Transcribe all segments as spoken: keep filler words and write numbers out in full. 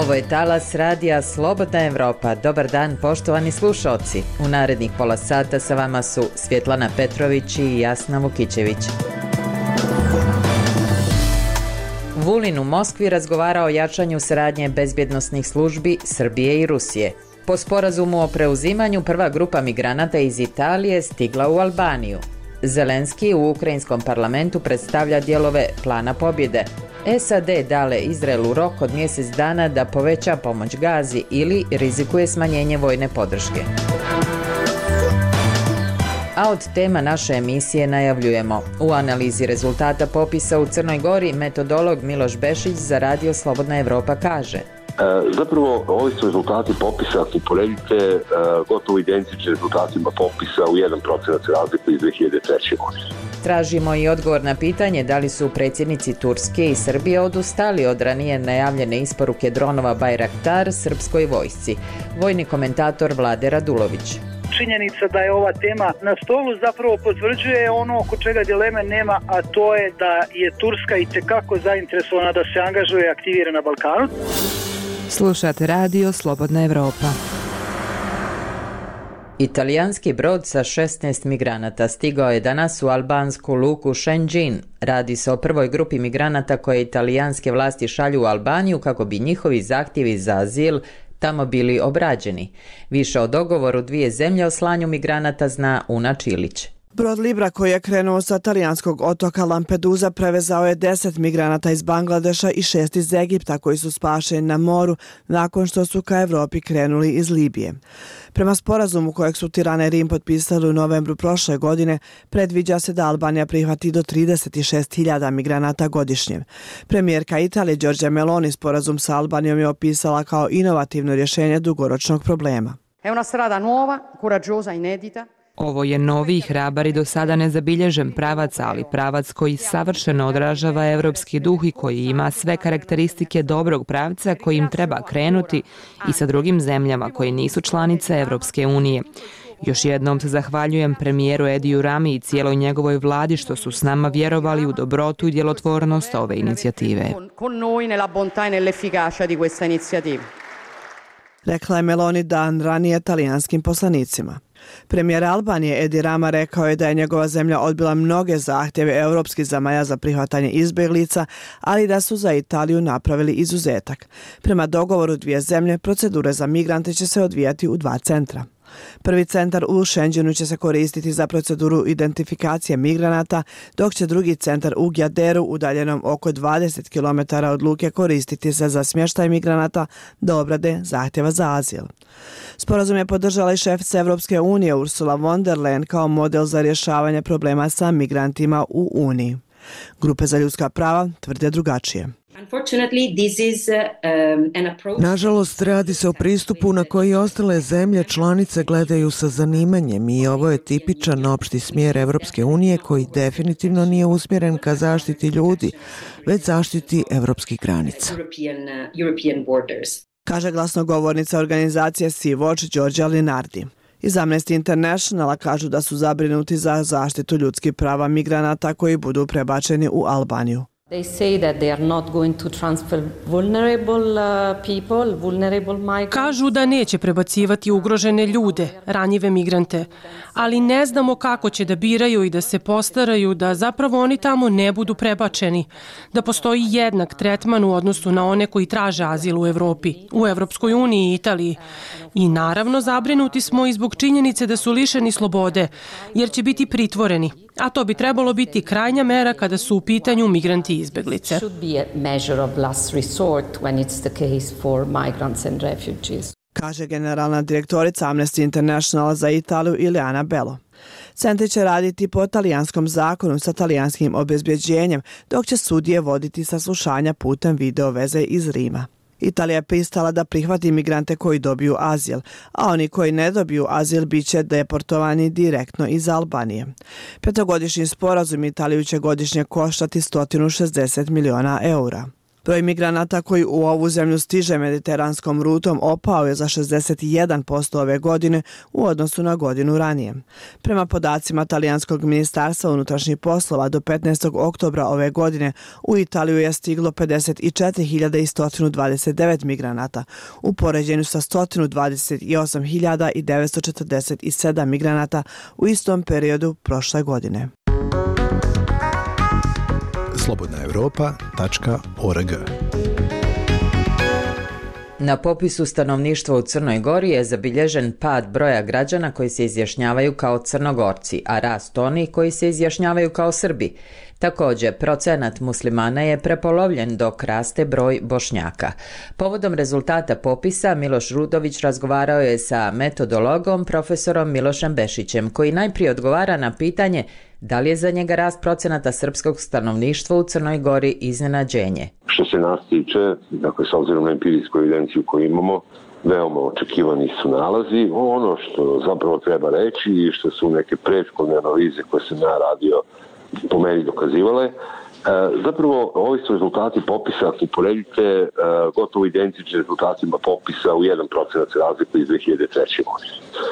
Ovo je talas radija Slobodna Evropa. Dobar dan, poštovani slušaoci. U narednih pola sata sa vama su Svjetlana Petrović i Jasna Vukićević. Vulin u Moskvi razgovara o jačanju saradnje bezbjednosnih službi Srbije i Rusije. Po sporazumu o preuzimanju prva grupa migranata iz Italije stigla u Albaniju. Zelenski u ukrajinskom parlamentu predstavlja dijelove plana pobjede. S A D dale Izraelu rok od mjesec dana da poveća pomoć Gazi ili rizikuje smanjenje vojne podrške. A od tema naše emisije najavljujemo. U analizi rezultata popisa u Crnoj Gori metodolog Miloš Bešić za radio Slobodna Evropa kaže: E, zapravo, ovi su rezultati popisa, ako uporedite, e, gotovo identični rezultatima popisa u jedan procenat razliku iz dve hiljade treće. godine. Tražimo i odgovor na pitanje da li su predsjednici Turske i Srbije odustali od ranije najavljene isporuke dronova Bayraktar srpskoj vojsci. Vojni komentator Vlade Radulović. Činjenica da je ova tema na stolu zapravo potvrđuje ono oko čega dileme nema, a to je da je Turska itekako zainteresovana da se angažuje i aktivira na Balkanu. Slušate radio Slobodna Evropa. Italijanski brod sa šesnaest migranata stigao je danas u albansku luku Šenđin. Radi se o prvoj grupi migranata koje italijanske vlasti šalju u Albaniju kako bi njihovi zahtjevi za azil tamo bili obrađeni. Više o dogovoru dvije zemlje o slanju migranata zna Una Čilić. Brod Libra koji je krenuo sa talijanskog otoka Lampedusa prevezao je deset migranata iz Bangladeša i šest iz Egipta koji su spašeni na moru nakon što su ka Evropi krenuli iz Libije. Prema sporazumu kojeg su Tirana i Rim potpisali u novembru prošle godine, predviđa se da Albanija prihvati do trideset šest hiljada migranata godišnje. Premijerka Italije Giorgia Meloni sporazum sa Albanijom je opisala kao inovativno rješenje dugoročnog problema. È una strada nuova, coraggiosa, inedita. Ovo je novi, hrabar i do sada nezabilježen pravac, ali pravac koji savršeno odražava evropski duh i koji ima sve karakteristike dobrog pravca kojim treba krenuti i sa drugim zemljama koje nisu članice Evropske unije. Još jednom se zahvaljujem premijeru Ediju Rami i cijeloj njegovoj vladi što su s nama vjerovali u dobrotu i djelotvornost ove inicijative. Rekla je Meloni dan ranije talijanskim poslanicima. Premijer Albanije Edi Rama rekao je da je njegova zemlja odbila mnoge zahtjeve europskih zemalja za prihvatanje izbjeglica, ali da su za Italiju napravili izuzetak. Prema dogovoru dvije zemlje, procedure za migrante će se odvijati u dva centra. Prvi centar u Šenđenu će se koristiti za proceduru identifikacije migranata, dok će drugi centar u Gjaderu, udaljenom oko dvadeset kilometara od luke, koristiti se za smještaj migranata do obrade zahtjeva za azil. Sporazum je podržala i šefica Evropske unije Ursula von der Leyen kao model za rješavanje problema sa migrantima u Uniji. Grupe za ljudska prava tvrde drugačije. Nažalost, radi se o pristupu na koji ostale zemlje članice gledaju sa zanimanjem i ovo je tipičan opšti smjer Evropske unije koji definitivno nije usmjeren ka zaštiti ljudi, već zaštiti evropskih granica. Kaže glasnogovornica organizacije Sea-Watch Giorgia Linardi. Iz Amnesty Internationala kažu da su zabrinuti za zaštitu ljudskih prava migranata koji budu prebačeni u Albaniju. They say that they are not going to transfer vulnerable uh, people, vulnerable migrants. Kažu da neće prebacivati ugrožene ljude, ranjive migrante, ali ne znamo kako će da biraju i da se postaraju da zapravo oni tamo ne budu prebačeni, da postoji jednak tretman u odnosu na one koji traže azil u Evropi, u Evropskoj uniji i Italiji. I naravno zabrinuti smo i zbog činjenice da su lišeni slobode, jer će biti pritvoreni, a to bi trebalo biti krajnja mera kada su u pitanju migranti i izbeglice. Kaže generalna direktorica Amnesty International za Italiju Ileana Bello. Centri će raditi po talijanskom zakonu sa talijanskim obezbjeđenjem, dok će sudije voditi saslušanja putem video veze iz Rima. Italija je pristala da prihvati migrante koji dobiju azil, a oni koji ne dobiju azil bit će deportovani direktno iz Albanije. Petogodišnji sporazum Italiju će godišnje koštati sto šezdeset miliona eura. Broj migranata koji u ovu zemlju stiže mediteranskom rutom opao je za šezdeset jedan posto ove godine u odnosu na godinu ranije. Prema podacima Talijanskog ministarstva unutrašnjih poslova, do petnaestog oktobra ove godine u Italiju je stiglo pedeset četiri hiljade sto dvadeset devet migranata, u poređenju sa sto dvadeset osam hiljada devetsto četrdeset sedam migranata u istom periodu prošle godine. slobodna europa tačka org. Na popisu stanovništva u Crnoj Gori je zabilježen pad broja građana koji se izjašnjavaju kao Crnogorci, a rast onih koji se izjašnjavaju kao Srbi. Također, procenat muslimana je prepolovljen dok raste broj Bošnjaka. Povodom rezultata popisa Miloš Rudović razgovarao je sa metodologom profesorom Milošem Bešićem, koji najprije odgovara na pitanje da li je za njega rast procenata srpskog stanovništva u Crnoj Gori iznenađenje. Što se nas tiče, dakle, s obzirom na empirijsku evidenciju koju imamo, veoma očekivani su nalazi. Ono što zapravo treba reći i što su neke prethodne analize koje sam ja radio po meni dokazivale, zapravo ovi su rezultati popisa, ako uporedite, gotovo identični rezultatima popisa u jedan procenat se razliku iz dve hiljade treće. godine.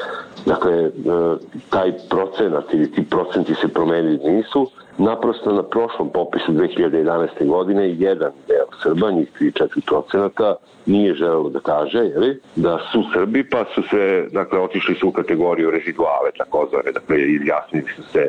Dakle, taj procenat ili ti procenti se promenili nisu. Naprosto na prošlom popisu dve hiljade jedanaeste. godine jedan deo Srba, njih tri do četiri procenata, nije želelo da kaže jeli, da su Srbi, pa su se, dakle, otišli su u kategoriju reziduale, takozvane, dakle, izjasnili su se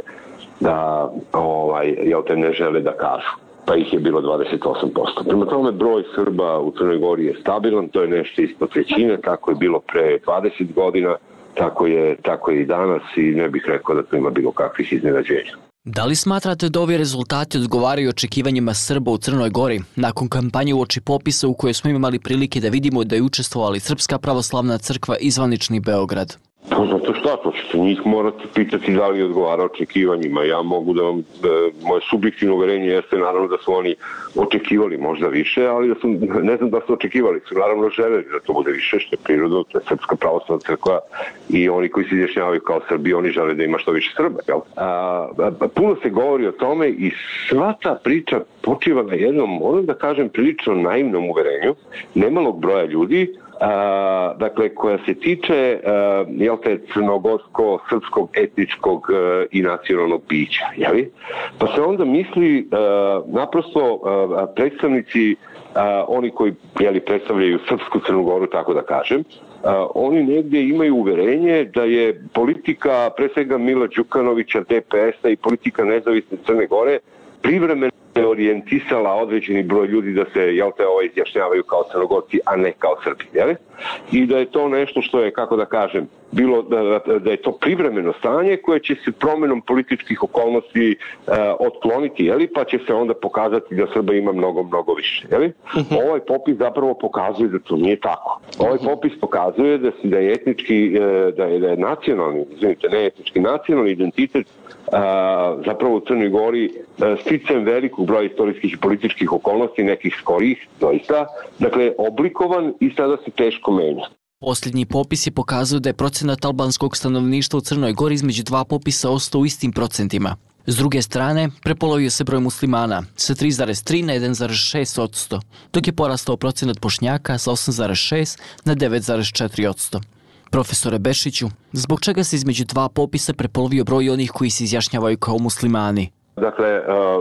da ovaj, jel te ne žele da kažu, pa ih je bilo dvadeset osam posto. Prema tome, broj Srba u Crnoj Gori je stabilan, to je nešto ispod trećine, tako je bilo pre dvadeset godina, tako je, tako je i danas i ne bih rekao da to ima bilo kakvih iznenađenja. Da li smatrate da ovi rezultati odgovaraju očekivanjima Srba u Crnoj Gori nakon kampanje uoči popisa u kojoj smo imali prilike da vidimo da je učestvovala Srpska pravoslavna crkva i zvanični Beograd? Pa zato šta, to ćete njih morati pitati da li odgovara očekivanjima. Ja mogu da vam, da, moje subjektivno uverenje jeste naravno da su oni očekivali možda više, ali da su, ne znam da su očekivali, su naravno želeli da to bude više, što je prirodno, to je Srpska pravoslavna crkva i oni koji se izjašnjavaju kao Srbi, oni žele da ima što više Srba. Jel? A, a, puno se govori o tome i sva ta priča počiva na jednom, ono da kažem, prilično naivnom uverenju, nemalog broja ljudi, Uh, dakle, koja se tiče uh, jel te, crnogorsko-srpskog etničkog uh, i nacionalnog bića. Jeli? Pa se onda misli uh, naprosto uh, predstavnici, uh, oni koji jeli, predstavljaju Srpsku Crnu Goru, tako da kažem, uh, oni negdje imaju uverenje da je politika, pre svega Mila Đukanovića, D P S-a i politika nezavisne Crne Gore privremeno orijentisala određeni broj ljudi da se jel te, ovaj, izjašnjavaju kao Crnogorci, a ne kao Srbi. Jel? I da je to nešto što je, kako da kažem, bilo da, da je to privremeno stanje koje će se promjenom političkih okolnosti uh, otkloniti, jeli? Pa će se onda pokazati da Srba ima mnogo, mnogo više. Jeli? Uh-huh. Ovaj popis zapravo pokazuje da to nije tako. Ovaj popis pokazuje da, si, da je etnički, da je, da je nacionalni, izvinite, ne etnički, nacionalni identitet Uh, zapravo u Crnoj Gori uh, sticam velikog broja istorijskih i političkih okolnosti, nekih skorih, doista, dakle, oblikovan i sada se teško menja. Posljednji popis je pokazao da je procenat albanskog stanovništva u Crnoj Gori između dva popisa ostao u istim procentima. S druge strane, prepolovio se broj muslimana sa tri zarez tri na jedan zarez šest odsto, dok je porastao procenat Bošnjaka sa osam zarez šest na devet zarez četiri odsto. Profesore Bešiću, zbog čega se između dva popisa prepolovio broj onih koji se izjašnjavaju kao muslimani? Dakle,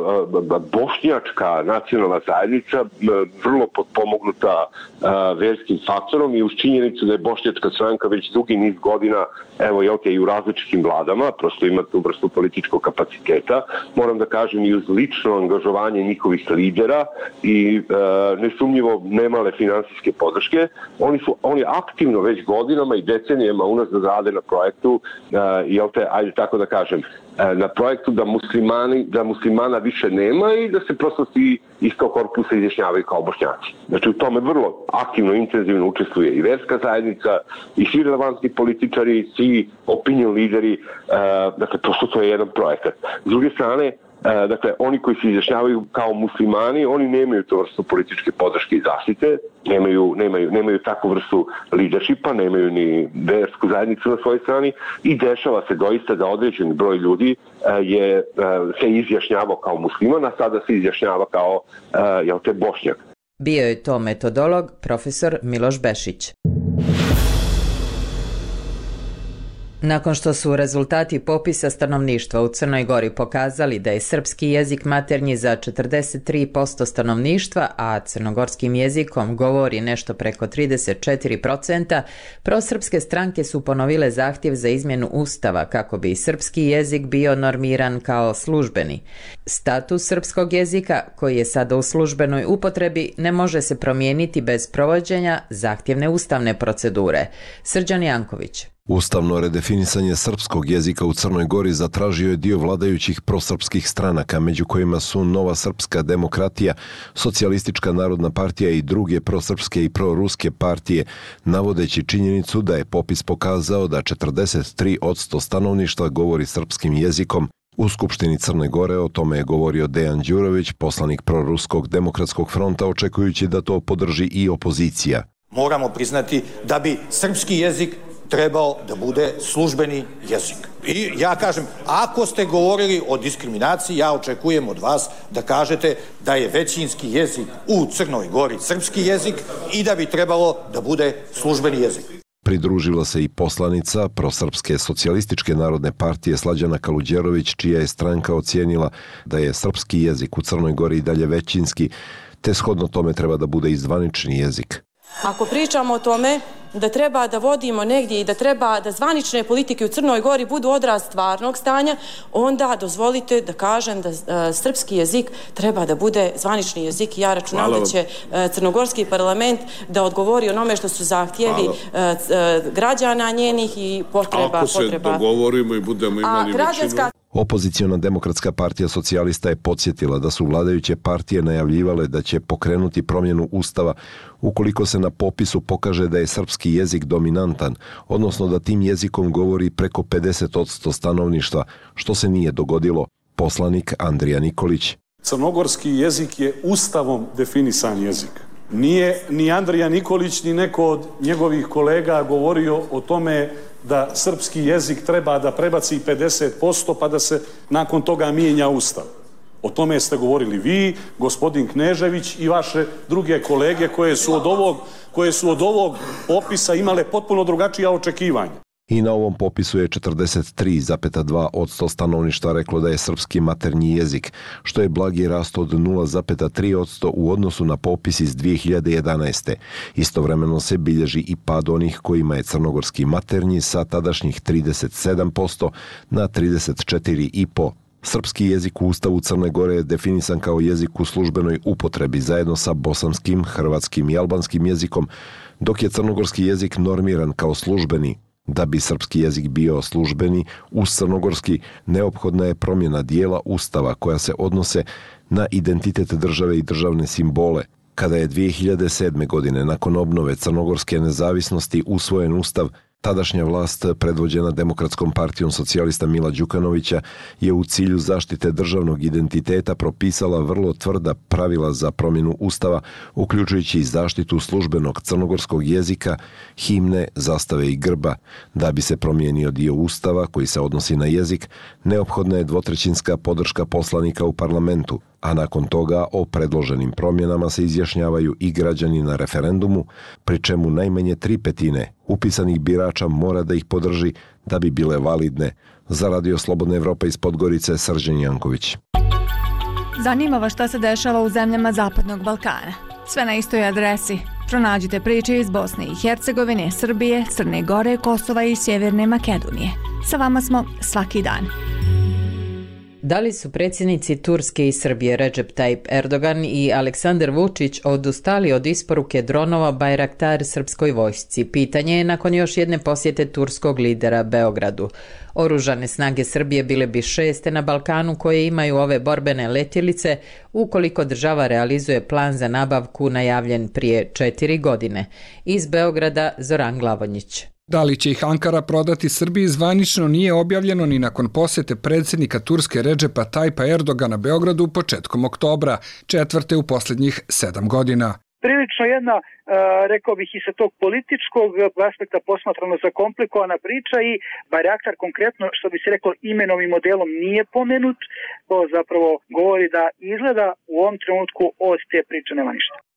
bošnjačka nacionalna zajednica vrlo potpomognuta verskim faktorom i uz činjenicu da je bošnjačka stranka već dugi niz godina, evo jel te, i u različitim vladama, prosto ima tu vrstu političkog kapaciteta, moram da kažem i uz lično angažovanje njihovih lidera i nesumnjivo nemale finansijske podrške, oni su oni aktivno već godinama i decenijama unazad rade na projektu, jel te, ajde tako da kažem, na projektu da muslimani, da muslimana više nema i da se prosto svi iz tog korpusa izjašnjavaju kao Bošnjaci. Znači u tome vrlo aktivno, intenzivno učestvuje i verska zajednica, i svi relevantni političari, svi opinion lideri, uh, dakle prosto to je jedan projekat. S druge strane, Uh, dakle, oni koji se izjašnjavaju kao muslimani, oni nemaju tu vrstu političke podrške i zaštite, nemaju, nemaju, nemaju takvu vrstu leadershipa, nemaju ni versku zajednicu na svojoj strani i dešava se doista da određen broj ljudi uh, je, uh, se izjašnjavao kao musliman, a sada se izjašnjava kao uh, jel te, Bošnjak. Bio je to metodolog profesor Miloš Bešić. Nakon što su rezultati popisa stanovništva u Crnoj Gori pokazali da je srpski jezik maternji za četrdeset tri posto stanovništva, a crnogorskim jezikom govori nešto preko trideset četiri posto, prosrpske stranke su ponovile zahtjev za izmjenu ustava kako bi srpski jezik bio normiran kao službeni. Status srpskog jezika, koji je sada u službenoj upotrebi, ne može se promijeniti bez provođenja zahtjevne ustavne procedure. Srđan Janković. Ustavno redefinisanje srpskog jezika u Crnoj Gori zatražio je dio vladajućih prosrpskih stranaka, među kojima su Nova srpska demokratija, Socijalistička narodna partija i druge prosrpske i proruske partije, navodeći činjenicu da je popis pokazao da četrdeset tri posto stanovništva govori srpskim jezikom. U Skupštini Crne Gore o tome je govorio Dejan Đurović, poslanik proruskog demokratskog fronta, očekujući da to podrži i opozicija. Moramo priznati da bi srpski jezik trebao da bude službeni jezik. I ja kažem, ako ste govorili o diskriminaciji, ja očekujem od vas da kažete da je većinski jezik u Crnoj Gori srpski jezik i da bi trebalo da bude službeni jezik. Pridružila se i poslanica prosrpske socijalističke narodne partije Slađana Kaluđerović, čija je stranka ocijenila da je srpski jezik u Crnoj Gori i dalje većinski, te shodno tome treba da bude i zvanični jezik. Ako pričamo o tome da treba da vodimo negdje i da treba da zvanične politike u Crnoj Gori budu odraz stvarnog stanja, onda dozvolite da kažem da uh, srpski jezik treba da bude zvanični jezik i ja računam da će uh, crnogorski parlament da odgovori onome što su zahtjevi uh, uh, građana njenih i potreba. Ako se potreba. dogovorimo i budemo imali građanska... većinu... Opoziciona demokratska partija socijalista je podsjetila da su vladajuće partije najavljivale da će pokrenuti promjenu ustava ukoliko se na popisu pokaže da je srpski jezik dominantan, odnosno da tim jezikom govori preko pedeset posto stanovništva, što se nije dogodilo. Poslanik Andrija Nikolić. Crnogorski jezik je ustavom definisan jezik. Nije ni Andrija Nikolić ni neko od njegovih kolega govorio o tome da srpski jezik treba da prebaci pedeset posto pa da se nakon toga mijenja ustav. O tome ste govorili vi, gospodin Knežević i vaše druge kolege koje su od ovog, koje su od ovog popisa imale potpuno drugačija očekivanja. I na ovom popisu je četrdeset tri zarez dva posto stanovništva reklo da je srpski maternji jezik, što je blagi rast od nula zarez tri posto u odnosu na popis iz dvije hiljade jedanaeste. Istovremeno se bilježi i pad onih kojima je crnogorski maternji sa tadašnjih trideset sedam posto na trideset četiri zarez pet posto. Srpski jezik u Ustavu Crne Gore je definisan kao jezik u službenoj upotrebi zajedno sa bosanskim, hrvatskim i albanskim jezikom, dok je crnogorski jezik normiran kao službeni. Da bi srpski jezik bio službeni, uz crnogorski neophodna je promjena dijela Ustava koja se odnose na identitet države i državne simbole. Kada je dvije hiljade sedme. godine nakon obnove crnogorske nezavisnosti usvojen Ustav, tadašnja vlast predvođena Demokratskom partijom socijalista Mila Đukanovića je u cilju zaštite državnog identiteta propisala vrlo tvrda pravila za promjenu Ustava, uključujući i zaštitu službenog crnogorskog jezika, himne, zastave i grba. Da bi se promijenio dio Ustava koji se odnosi na jezik, neophodna je dvotrećinska podrška poslanika u parlamentu, a nakon toga o predloženim promjenama se izjašnjavaju i građani na referendumu, pri čemu najmanje tri petine upisanih birača mora da ih podrži da bi bile validne. Za Radio Slobodna Evropa iz Podgorice, Srđan Janković. Zanima vas šta se dešava u zemljama Zapadnog Balkana. Sve na istoj adresi. Pronađite priče iz Bosne i Hercegovine, Srbije, Crne Gore, Kosova i Sjeverne Makedonije. Sa vama smo svaki dan. Da li su predsjednici Turske i Srbije Recep Tayyip Erdogan i Aleksandar Vučić odustali od isporuke dronova Bayraktar srpskoj vojsci? Pitanje je nakon još jedne posjete turskog lidera Beogradu. Oružane snage Srbije bile bi šeste na Balkanu koje imaju ove borbene letjelice ukoliko država realizuje plan za nabavku najavljen prije četiri godine. Iz Beograda Zoran Glavonjić. Da li će ih Ankara prodati Srbiji zvanično nije objavljeno ni nakon posjete predsjednika Turske Recepa Tayyipa Erdogana Beogradu početkom oktobra, četvrte u posljednjih sedam godina. Prilično jedna, rekao bih i sa tog političkog aspekta posmatrano zakomplikovana priča i Bayraktar konkretno, što bi se rekao, imenom i modelom nije pomenut, to zapravo govori da izgleda u ovom trenutku od te priče nema ništa.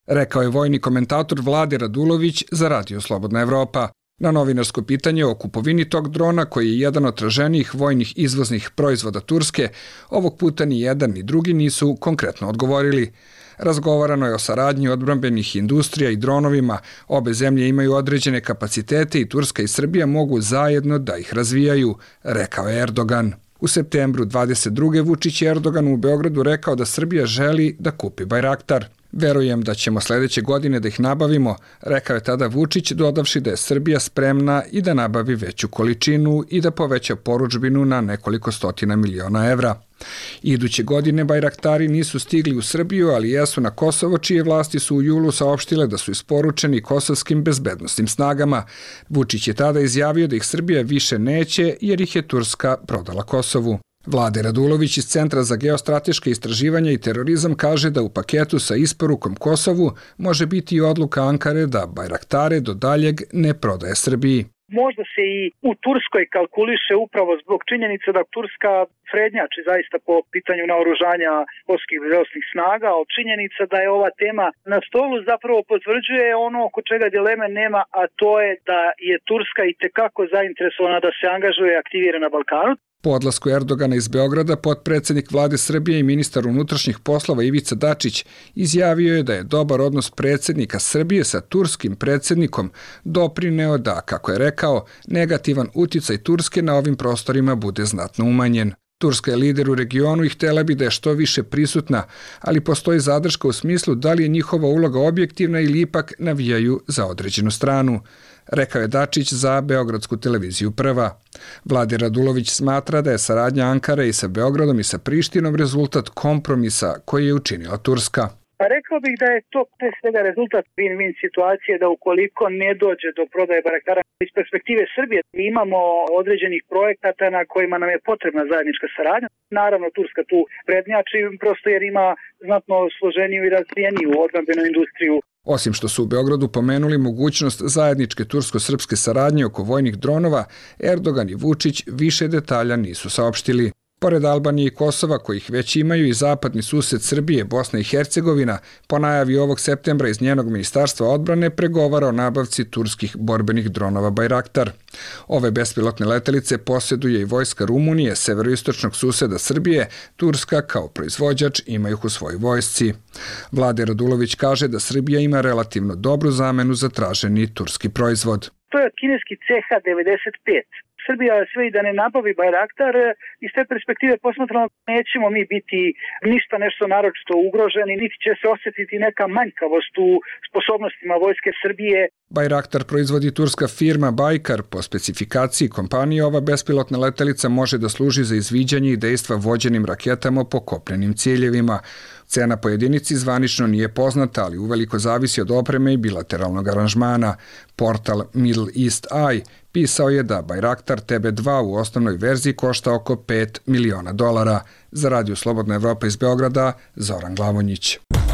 rekao je vojni komentator Vlade Radulović za Radio Slobodna Evropa. Na novinarsko pitanje o kupovini tog drona, koji je jedan od traženijih vojnih izvoznih proizvoda Turske, ovog puta ni jedan ni drugi nisu konkretno odgovorili. Razgovarano je o saradnji odbrambenih industrija i dronovima. Obe zemlje imaju određene kapacitete i Turska i Srbija mogu zajedno da ih razvijaju, rekao je Erdogan. U septembru dvadeset druge Vučić je Erdoganu u Beogradu rekao da Srbija želi da kupi Bajraktar. Verujem da ćemo sledeće godine da ih nabavimo, rekao je tada Vučić, dodavši da je Srbija spremna i da nabavi veću količinu i da poveća porudžbinu na nekoliko stotina miliona evra. Iduće godine Bajraktari nisu stigli u Srbiju, ali jesu na Kosovo, čije vlasti su u julu saopštile da su isporučeni kosovskim bezbednosnim snagama. Vučić je tada izjavio da ih Srbija više neće jer ih je Turska prodala Kosovu. Vlade Radulović iz Centra za geostrateške istraživanja i terorizam kaže da u paketu sa isporukom Kosovu može biti i odluka Ankare da Bajraktare do daljeg ne prodaje Srbiji. Možda se i u Turskoj kalkuliše upravo zbog činjenice da Turska prednjači zaista po pitanju naoružanja kosovskih bezbednosnih snaga, ali činjenica da je ova tema na stolu zapravo potvrđuje ono oko čega dileme nema, a to je da je Turska i tekako zainteresovana da se angažuje i aktivira na Balkanu. Po odlasku Erdogana iz Beograda, potpredsednik Vlade Srbije i ministar unutrašnjih poslova Ivica Dačić izjavio je da je dobar odnos predsednika Srbije sa turskim predsednikom doprineo da, kako je rekao, negativan uticaj Turske na ovim prostorima bude znatno umanjen. Turska je lider u regionu i htela bi da je što više prisutna, ali postoji zadrška u smislu da li je njihova uloga objektivna ili ipak navijaju za određenu stranu, rekao je Dačić za Beogradsku televiziju Prva. Vlade Radulović smatra da je saradnja Ankare i sa Beogradom i sa Prištinom rezultat kompromisa koji je učinila Turska. Pa rekao bih da je to pre svega rezultat win-win situacije, da ukoliko ne dođe do prodaje Bajraktara iz perspektive Srbije, imamo određenih projekata na kojima nam je potrebna zajednička saradnja. Naravno, Turska tu prednjači prosto jer ima znatno složeniju i razvijeniju odbrambenu industriju. Osim što su u Beogradu pomenuli mogućnost zajedničke tursko-srpske saradnje oko vojnih dronova, Erdogan i Vučić više detalja nisu saopštili. Pored Albanije i Kosova, kojih već imaju i zapadni sused Srbije, Bosna i Hercegovina, po najavi ovog septembra iz njenog ministarstva odbrane pregovara o nabavci turskih borbenih dronova Bajraktar. Ove bespilotne letelice posjeduje i vojska Rumunije, severoistočnog suseda Srbije. Turska kao proizvođač ima ih u svojoj vojsci. Vlade Radulović kaže da Srbija ima relativno dobru zamenu za traženi turski proizvod. To je kineski C H devedeset pet. Srbija sve i da ne nabavi Bajraktar, iz te perspektive posmatrano nećemo mi biti ništa nešto naročito ugroženi, niti će se osjetiti neka manjkavost u sposobnostima vojske Srbije. Bajraktar proizvodi turska firma Bajkar. Po specifikaciji kompanije ova bespilotna letelica može da služi za izviđanje i dejstva vođenim raketama po kopnenim ciljevima. Cena po jedinici zvanično nije poznata, ali uveliko zavisi od opreme i bilateralnog aranžmana. Portal Middle East Eye pisao je da Bajraktar T B dva u osnovnoj verziji košta oko pet miliona dolara. Za Radio Slobodna Evropa iz Beograda, Zoran Glavonjić.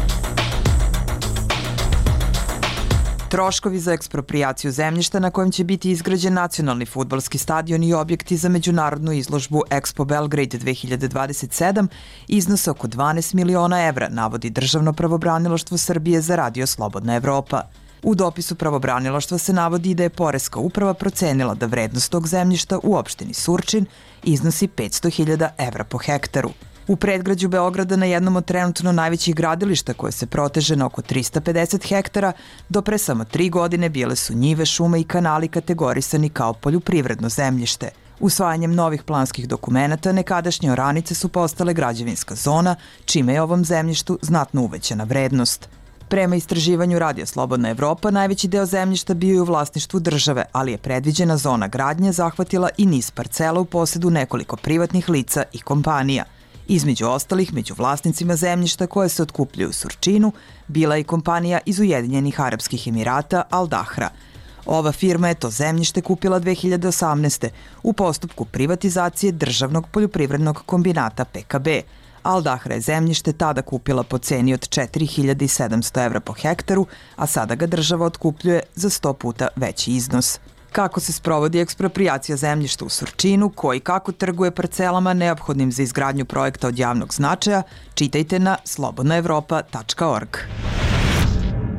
Troškovi za eksproprijaciju zemljišta na kojem će biti izgrađen nacionalni fudbalski stadion i objekti za međunarodnu izložbu Expo Belgrade dve hiljade dvadeset sedam iznose oko dvanaest miliona evra, navodi Državno pravobranilaštvo Srbije za Radio Slobodna Evropa. U dopisu pravobranilaštva se navodi da je Poreska uprava procenila da vrednost tog zemljišta u opštini Surčin iznosi petsto hiljada evra po hektaru. U predgrađu Beograda na jednom od trenutno najvećih gradilišta koje se proteže na oko trista pedeset hektara, do pre samo tri godine bile su njive, šume i kanali kategorisani kao poljoprivredno zemljište. Usvajanjem novih planskih dokumenata nekadašnje oranice su postale građevinska zona, čime je ovom zemljištu znatno uvećana vrednost. Prema istraživanju Radio Slobodna Evropa, najveći deo zemljišta bio je u vlasništvu države, ali je predviđena zona gradnje zahvatila i niz parcela u posedu nekoliko privatnih lica i kompanija. Između ostalih, među vlasnicima zemljišta koje se otkupljuju u Surčinu, bila je i kompanija iz Ujedinjenih Arapskih Emirata Al Dahra. Ova firma je to zemljište kupila dve hiljade osamnaeste. u postupku privatizacije državnog poljoprivrednog kombinata P K B. Al Dahra je zemljište tada kupila po ceni od četiri hiljade sedamsto evra po hektaru, a sada ga država otkupljuje za sto puta veći iznos. Kako se sprovodi eksproprijacija zemljišta u Surčinu, ko i kako trguje parcelama neophodnim za izgradnju projekta od javnog značaja, čitajte na slobodna evropa tačka org.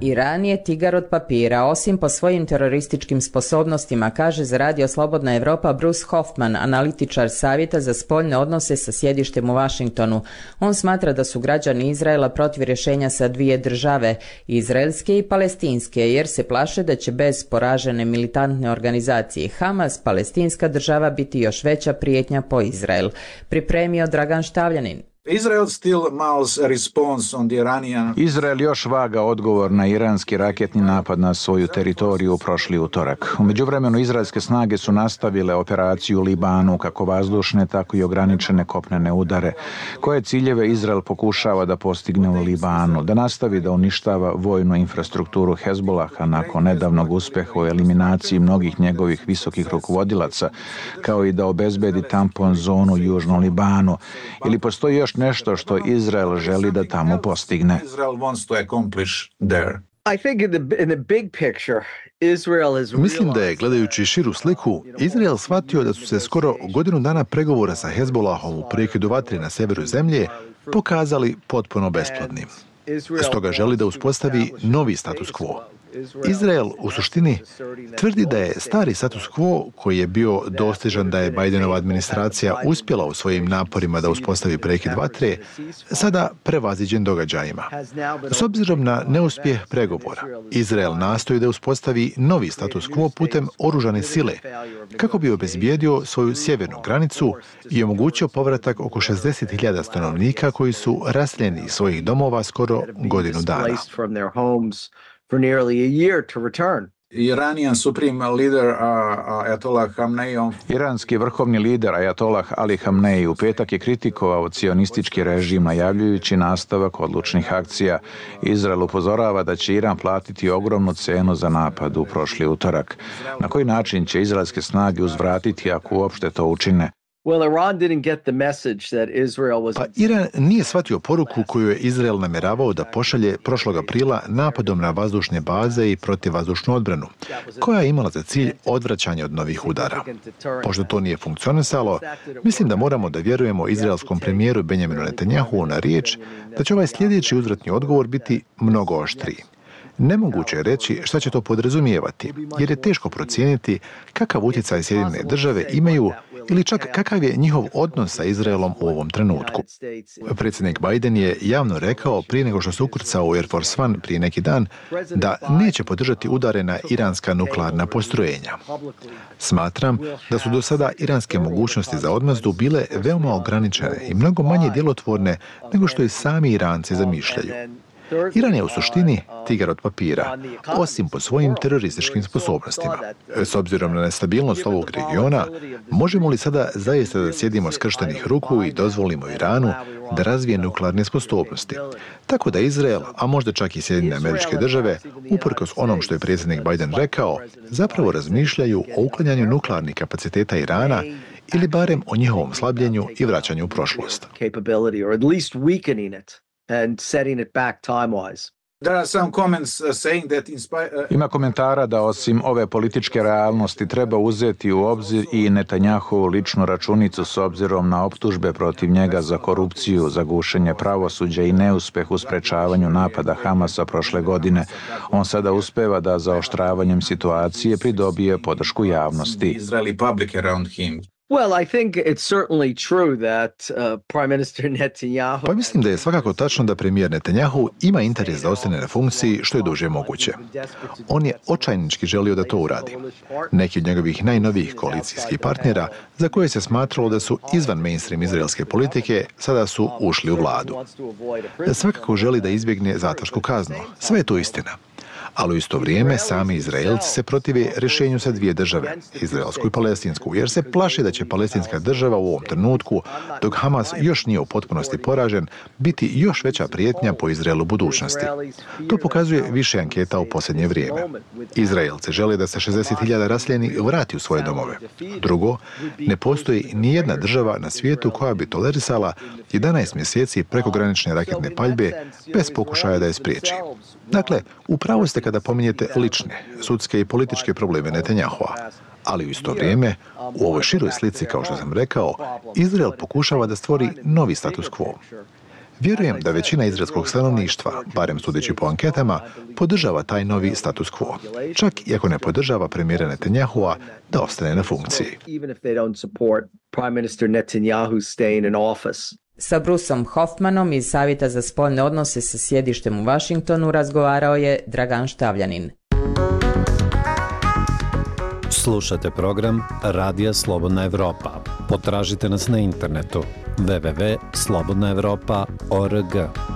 Iran je tigar od papira, osim po svojim terorističkim sposobnostima, kaže za Radio Slobodna Evropa Bruce Hoffman, analitičar Savjeta za spoljne odnose sa sjedištem u Vašingtonu. On smatra da su građani Izraela protiv rješenja sa dvije države, izraelske i palestinske, jer se plaše da će bez poražene militantne organizacije Hamas, palestinska država biti još veća prijetnja po Izrael. Pripremio Dragan Štavljanin. Israel still mounts a response on the Iranian... Izrael još vaga odgovor na iranski raketni napad na svoju teritoriju prošli utorak. U međuvremenu izraelske snage su nastavile operaciju u Libanu, kako vazdušne, tako i ograničene kopnene udare, koje ciljeve Izrael pokušava da postigne u Libanu, da nastavi da uništava vojnu infrastrukturu Hezbolaha nakon nedavnog uspeha u eliminaciji mnogih njegovih visokih rukovodilaca, kao i da obezbedi tampon zonu u južnom Libanu. Ili postoji još nešto što Izrael želi da tamo postigne. Mislim da je, gledajući širu sliku, Izrael shvatio da su se skoro godinu dana pregovora sa Hezbolahom u prekidu vatre na severu zemlje pokazali potpuno besplodnim. Stoga želi da uspostavi novi status quo. Izrael u suštini tvrdi da je stari status quo, koji je bio dostižan da je Bidenova administracija uspjela u svojim naporima da uspostavi prekid vatre, sada prevaziđen događajima. S obzirom na neuspjeh pregovora, Izrael nastoji da uspostavi novi status quo putem oružane sile, kako bi obezbijedio svoju sjevernu granicu i omogućio povratak oko šezdeset hiljada stanovnika koji su raseljeni iz svojih domova skoro godinu dana. For nearly a year to return. Iranian supreme leader uh, Ayatollah Khamenei. Iranski vrhovni lider Ayatollah Ali Khamenei u petak je kritikovao cionistički režim najavljujući nastavak odlučnih akcija. Izrael upozorava da će Iran platiti ogromnu cenu za napad u prošli utorak. Na koji način će izraelske snage uzvratiti ako uopšte to učine? Pa Iran nije shvatio poruku koju je Izrael namjeravao da pošalje prošlog aprila napadom na vazdušne baze i protivvazdušnu odbranu, koja je imala za cilj odvraćanje od novih udara. Pošto to nije funkcionisalo, mislim da moramo da vjerujemo izraelskom premijeru Benjaminu Netanjahu na riječ da će ovaj sljedeći uzvratni odgovor biti mnogo oštriji. Nemoguće je reći šta će to podrazumijevati, jer je teško procijeniti kakav utjecaj Sjedinjene države imaju ili čak kakav je njihov odnos sa Izraelom u ovom trenutku. Predsjednik Biden je javno rekao prije nego što se ukrcao u Air Force One prije neki dan da neće podržati udare na iranska nuklearna postrojenja. Smatram da su do sada iranske mogućnosti za odmazdu bile veoma ograničene i mnogo manje djelotvorne nego što i sami Iranci zamišljaju. Iran je u suštini tigar od papira, osim po svojim terorističkim sposobnostima. S obzirom na nestabilnost ovog regiona, možemo li sada zaista da sjedimo skrštenih ruku i dozvolimo Iranu da razvije nuklearne sposobnosti? Tako da Izrael, a možda čak i Sjedinjene Američke Države, uprkos onom što je predsjednik Biden rekao, zapravo razmišljaju o uklanjanju nuklearnih kapaciteta Irana ili barem o njihovom slabljenju i vraćanju u prošlost. And setting it back time-wise. Ima komentara da osim ove političke realnosti treba uzeti u obzir i Netanjahovu ličnu računicu s obzirom na optužbe protiv njega za korupciju, za gušenje pravosuđa i neuspeh u sprečavanju napada Hamasa prošle godine. On sada uspeva da zaoštravanjem situacije pridobije podršku javnosti. Israeli public around him. Well, I think it's certainly true that uh, Prime Minister Netanyahu... Pa mislim da je svakako tačno da premijer Netanjahu ima interes da ostane na funkciji što je duže moguće. On je očajnički želio da to uradi. Neki od njegovih najnovijih koalicijskih partnera, za koje se smatralo da su izvan mainstream izraelske politike, sada su ušli u vladu. Svakako želi da izbjegne zatvorsku kaznu. Sve je to istina. Ali u isto vrijeme sami Izraelci se protive rješenju sa dvije države, izraelsku i palestinsku, jer se plaše da će palestinska država u ovom trenutku, dok Hamas još nije u potpunosti poražen, biti još veća prijetnja po Izraelu budućnosti. To pokazuje više anketa u posljednje vrijeme. Izraelci žele da se šezdeset hiljada raseljenih vrati u svoje domove. Drugo, ne postoji ni jedna država na svijetu koja bi tolerisala jedanaest mjeseci prekogranične raketne paljbe bez pokušaja da je spriječi. Dakle, upravo ste kada pominjete lične, sudske i političke probleme Netanjahua, ali u isto vrijeme, u ovoj široj slici, kao što sam rekao, Izrael pokušava da stvori novi status quo. Vjerujem da većina izraelskog stanovništva, barem sudeći po anketama, podržava taj novi status quo. Čak i ako ne podržava premijera Netanjahua da ostane na funkciji. Sa Bruceom Hoffmanom iz Savjeta za spoljne odnose sa sjedištem u Vašingtonu razgovarao je Dragan Štavljanin. Slušate program Radija Slobodna Evropa. Potražite nas na internetu w w w tačka slobodna evropa tačka org.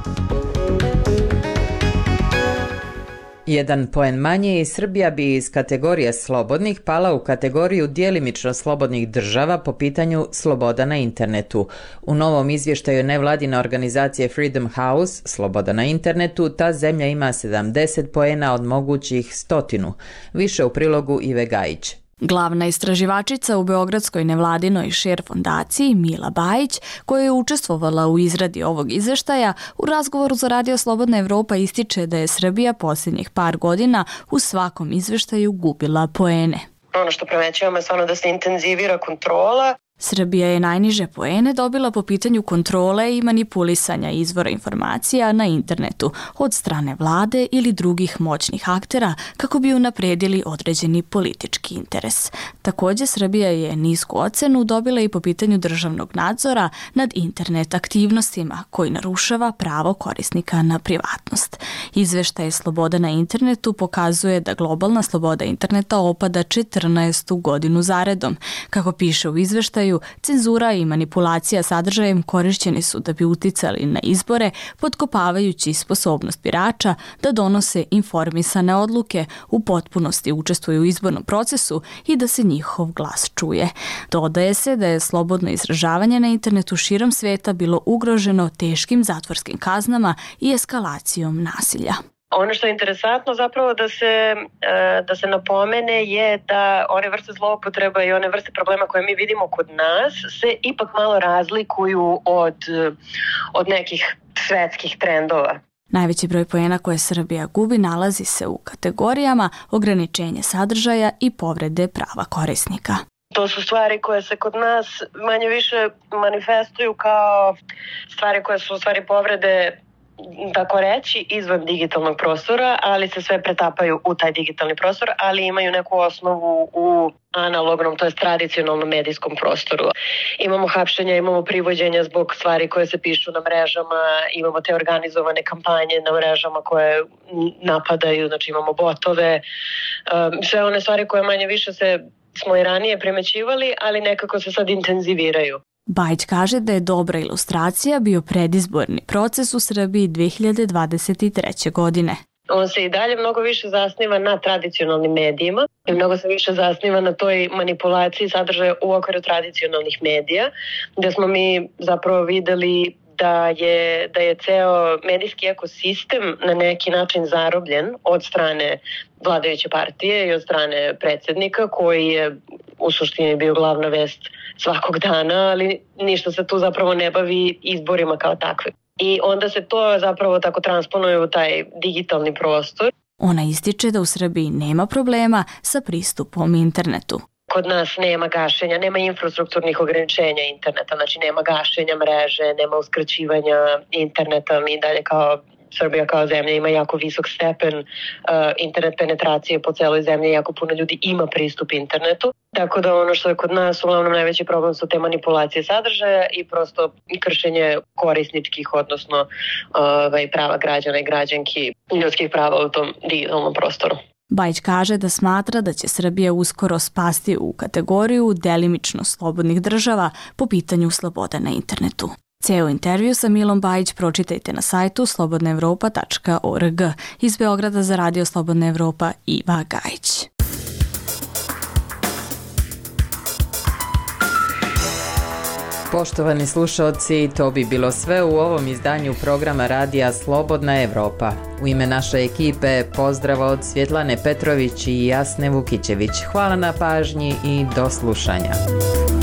Jedan poen manje i Srbija bi iz kategorije slobodnih pala u kategoriju djelimično slobodnih država po pitanju sloboda na internetu. U novom izvještaju nevladine organizacije Freedom House, sloboda na internetu, ta zemlja ima sedamdeset poena od mogućih stotinu. Više u prilogu Ive Gajić. Glavna istraživačica u Beogradskoj nevladinoj Share fondaciji Mila Bajić, koja je učestvovala u izradi ovog izveštaja, u razgovoru za Radio Slobodna Evropa ističe da je Srbija posljednjih par godina u svakom izveštaju gubila poene. Ono što primećujemo je stvarno da se intenzivira kontrola. Srbija je najniže poene dobila po pitanju kontrole i manipulisanja izvora informacija na internetu od strane vlade ili drugih moćnih aktera kako bi unapredili određeni politički interes. Također Srbija je nisku ocenu dobila i po pitanju državnog nadzora nad internet aktivnostima koji narušava pravo korisnika na privatnost. Izveštaj Sloboda na internetu pokazuje da globalna sloboda interneta opada četrnaestu godinu zaredom. Kako piše u izveštaju, cenzura i manipulacija sadržajem korišćeni su da bi uticali na izbore, potkopavajući sposobnost birača da donose informisane odluke, u potpunosti učestvuju u izbornom procesu i da se njihov glas čuje. Dodaje se da je slobodno izražavanje na internetu širom sveta bilo ugroženo teškim zatvorskim kaznama i eskalacijom nasilja. Ono što je interesantno zapravo da se, da se napomene je da one vrste zloupotreba i one vrste problema koje mi vidimo kod nas se ipak malo razlikuju od, od nekih svetskih trendova. Najveći broj poena koje Srbija gubi nalazi se u kategorijama ograničenje sadržaja i povrede prava korisnika. To su stvari koje se kod nas manje više manifestuju kao stvari koje su u stvari povrede, tako reći, izvan digitalnog prostora, ali se sve pretapaju u taj digitalni prostor, ali imaju neku osnovu u analognom, to je tradicionalnom medijskom prostoru. Imamo hapšenja, imamo privođenja zbog stvari koje se pišu na mrežama, imamo te organizovane kampanje na mrežama koje napadaju, znači imamo botove, sve one stvari koje manje više se smo i ranije primećivali, ali nekako se sad intenziviraju. Bajić kaže da je dobra ilustracija bio predizborni proces u Srbiji dve hiljade dvadeset treće. godine. On se i dalje mnogo više zasniva na tradicionalnim medijima i mnogo se više zasniva na toj manipulaciji sadržaja u okviru tradicionalnih medija, gdje smo mi zapravo videli da je, da je ceo medijski ekosistem na neki način zarobljen od strane vladajuće partije i od strane predsjednika koji je u suštini bio glavna vest svakog dana, ali ništa se tu zapravo ne bavi izborima kao takve. I onda se to zapravo tako transponuje u taj digitalni prostor. Ona ističe da u Srbiji nema problema sa pristupom internetu. Kod nas nema gašenja, nema infrastrukturnih ograničenja interneta, znači nema gašenja mreže, nema uskraćivanja interneta, mi dalje kao Srbija kao zemlja ima jako visok stepen uh, internet penetracije po celoj zemlji, jako puno ljudi ima pristup internetu. Tako da ono što je kod nas uglavnom najveći problem su te manipulacije sadržaja i prosto kršenje korisničkih, odnosno uh, prava građana i građanki, ljudskih prava u tom digitalnom prostoru. Bajić kaže da smatra da će Srbija uskoro spasti u kategoriju delimično slobodnih država po pitanju sloboda na internetu. Ceo intervju sa Milom Bajić pročitajte na sajtu slobodna evropa tačka org. Iz Beograda za Radio Slobodna Evropa Iva Gajić. Poštovani slušalci, to bi bilo sve u ovom izdanju programa Radija Slobodna Evropa. U ime naše ekipe pozdrav od Svjetlane Petrović i Jasne Vukićević. Hvala na pažnji i do slušanja.